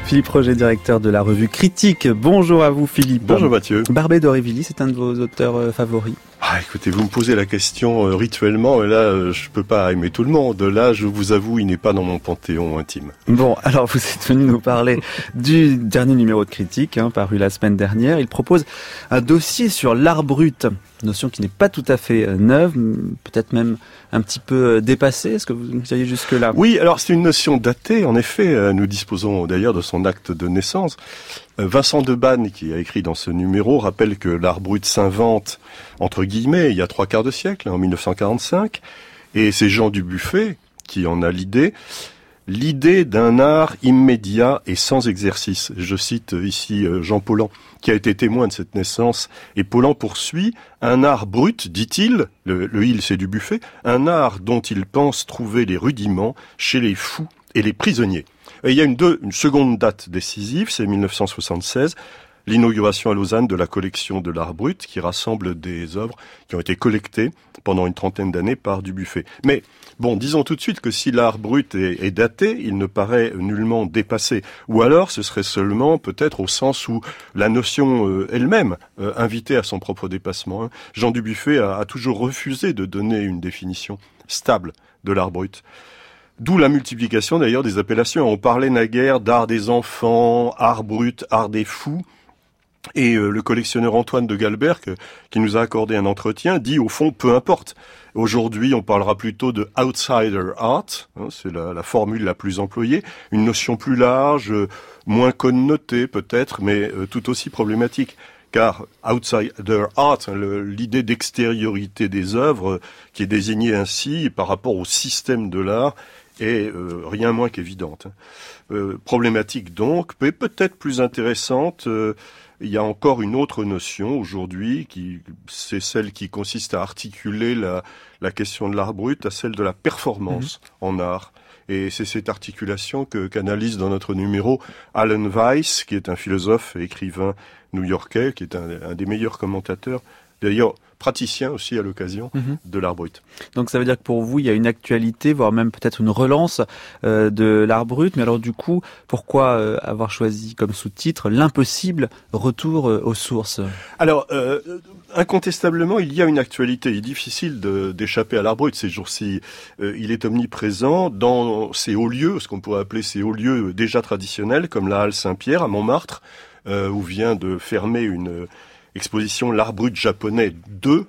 Philippe Roger, directeur de la revue Critique. Bonjour à vous Philippe. Bonjour Mathieu. Barbey d'Aurevilly, c'est un de vos auteurs favoris? Écoutez, vous me posez la question rituellement, et là, je peux pas aimer tout le monde. Là, je vous avoue, il n'est pas dans mon panthéon intime. Bon, alors vous êtes venu nous parler du dernier numéro de Critique, paru la semaine dernière. Il propose un dossier sur l'art brut, notion qui n'est pas tout à fait neuve, peut-être même un petit peu dépassée. Est-ce que vous diriez jusque-là? Oui, alors c'est une notion datée, en effet. Nous disposons d'ailleurs de son acte de naissance. Vincent Debanne, qui a écrit dans ce numéro, rappelle que l'art brut s'invente, entre guillemets, il y a 3/4 de siècle, en 1945, et c'est Jean Dubuffet qui en a l'idée d'un art immédiat et sans exercice. Je cite ici Jean Paulhan, qui a été témoin de cette naissance, et Paulhan poursuit: un art brut, dit-il, le il c'est Dubuffet, un art dont il pense trouver les rudiments chez les fous et les prisonniers. Et il y a une seconde date décisive, c'est 1976, l'inauguration à Lausanne de la collection de l'art brut, qui rassemble des œuvres qui ont été collectées pendant une 30aine d'années par Dubuffet. Mais bon, disons tout de suite que si l'art brut est daté, il ne paraît nullement dépassé. Ou alors, ce serait seulement peut-être au sens où la notion elle-même invitait à son propre dépassement. Jean Dubuffet a toujours refusé de donner une définition stable de l'art brut. D'où la multiplication d'ailleurs des appellations. On parlait naguère d'art des enfants, art brut, art des fous. Et le collectionneur Antoine de Galbert, qui nous a accordé un entretien, dit au fond peu importe. Aujourd'hui, on parlera plutôt de outsider art, c'est la formule la plus employée, une notion plus large, moins connotée peut-être, mais tout aussi problématique. Car outsider art, l'idée d'extériorité des œuvres, qui est désignée ainsi par rapport au système de l'art, est rien moins qu'évidente. Problématique donc, mais peut-être plus intéressante. Il y a encore une autre notion aujourd'hui, c'est celle qui consiste à articuler la question de l'art brut à celle de la performance en art. Et c'est cette articulation qu'analyse dans notre numéro Alan Weiss, qui est un philosophe et écrivain new-yorkais, qui est un des meilleurs commentateurs, d'ailleurs praticien aussi à l'occasion de l'art brut. Donc ça veut dire que pour vous, il y a une actualité, voire même peut-être une relance de l'art brut. Mais alors du coup, pourquoi avoir choisi comme sous-titre l'impossible retour aux sources? Alors, incontestablement, il y a une actualité. Il est difficile d'échapper à l'art brut ces jours-ci. Il est omniprésent dans ces hauts lieux, ce qu'on pourrait appeler ces hauts lieux déjà traditionnels, comme la Halle Saint-Pierre à Montmartre, où vient de fermer une exposition L'Art Brut Japonais 2,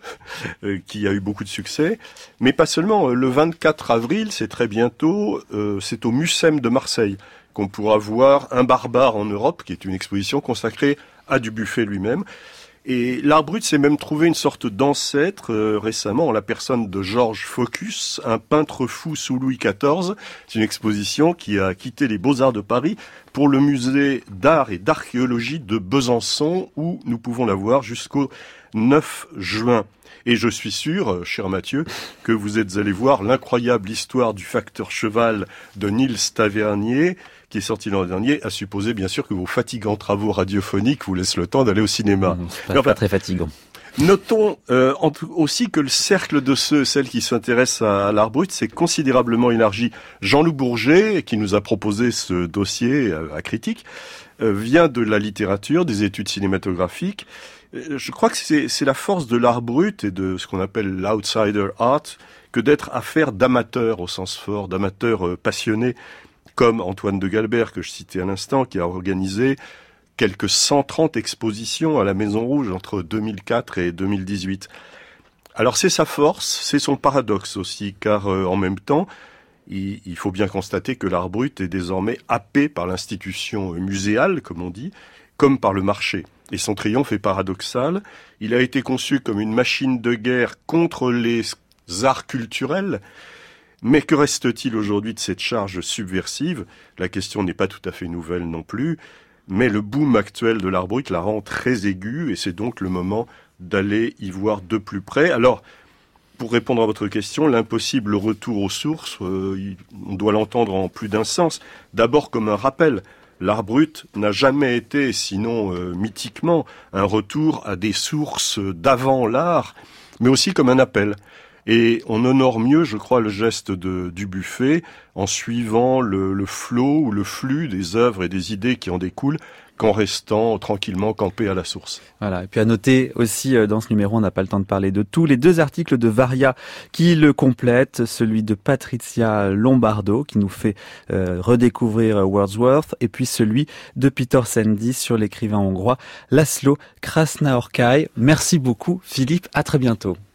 qui a eu beaucoup de succès. Mais pas seulement. Le 24 avril, c'est très bientôt, c'est au Mucem de Marseille qu'on pourra voir Un barbare en Europe, qui est une exposition consacrée à Dubuffet lui-même. Et l'art brut s'est même trouvé une sorte d'ancêtre récemment en la personne de Georges Focus, un peintre fou sous Louis XIV. C'est une exposition qui a quitté les Beaux-Arts de Paris pour le musée d'art et d'archéologie de Besançon, où nous pouvons la voir jusqu'au 9 juin. Et je suis sûr, cher Mathieu, que vous êtes allé voir l'incroyable histoire du facteur cheval de Niels Tavernier, qui est sorti l'an dernier, à supposer bien sûr que vos fatigants travaux radiophoniques vous laissent le temps d'aller au cinéma. C'est pas très fatigant. Notons aussi que le cercle de celles qui s'intéressent à l'art brut s'est considérablement élargi. Jean-Loup Bourget, qui nous a proposé ce dossier à Critique, vient de la littérature, des études cinématographiques. Je crois que c'est la force de l'art brut et de ce qu'on appelle l'outsider art que d'être affaire d'amateurs au sens fort, d'amateurs passionnés, comme Antoine de Galbert, que je citais à l'instant, qui a organisé quelques 130 expositions à la Maison Rouge entre 2004 et 2018. Alors c'est sa force, c'est son paradoxe aussi, car en même temps, il faut bien constater que l'art brut est désormais happé par l'institution muséale, comme on dit, comme par le marché. Et son triomphe est paradoxal. Il a été conçu comme une machine de guerre contre les arts culturels. Mais que reste-t-il aujourd'hui de cette charge subversive? La question n'est pas tout à fait nouvelle non plus. Mais le boom actuel de l'art brut la rend très aiguë et c'est donc le moment d'aller y voir de plus près. Alors, pour répondre à votre question, l'impossible retour aux sources, on doit l'entendre en plus d'un sens. D'abord comme un rappel. L'art brut n'a jamais été, sinon mythiquement, un retour à des sources d'avant l'art, mais aussi comme un appel. Et on honore mieux, je crois, le geste du buffet en suivant le flot ou le flux des œuvres et des idées qui en découlent, qu'en restant tranquillement campé à la source. Voilà. Et puis à noter aussi, dans ce numéro, on n'a pas le temps de parler de tout, les 2 articles de Varia qui le complètent, celui de Patricia Lombardo qui nous fait redécouvrir Wordsworth, et puis celui de Peter Sendis sur l'écrivain hongrois László Krasznaorkai. Merci beaucoup Philippe, à très bientôt.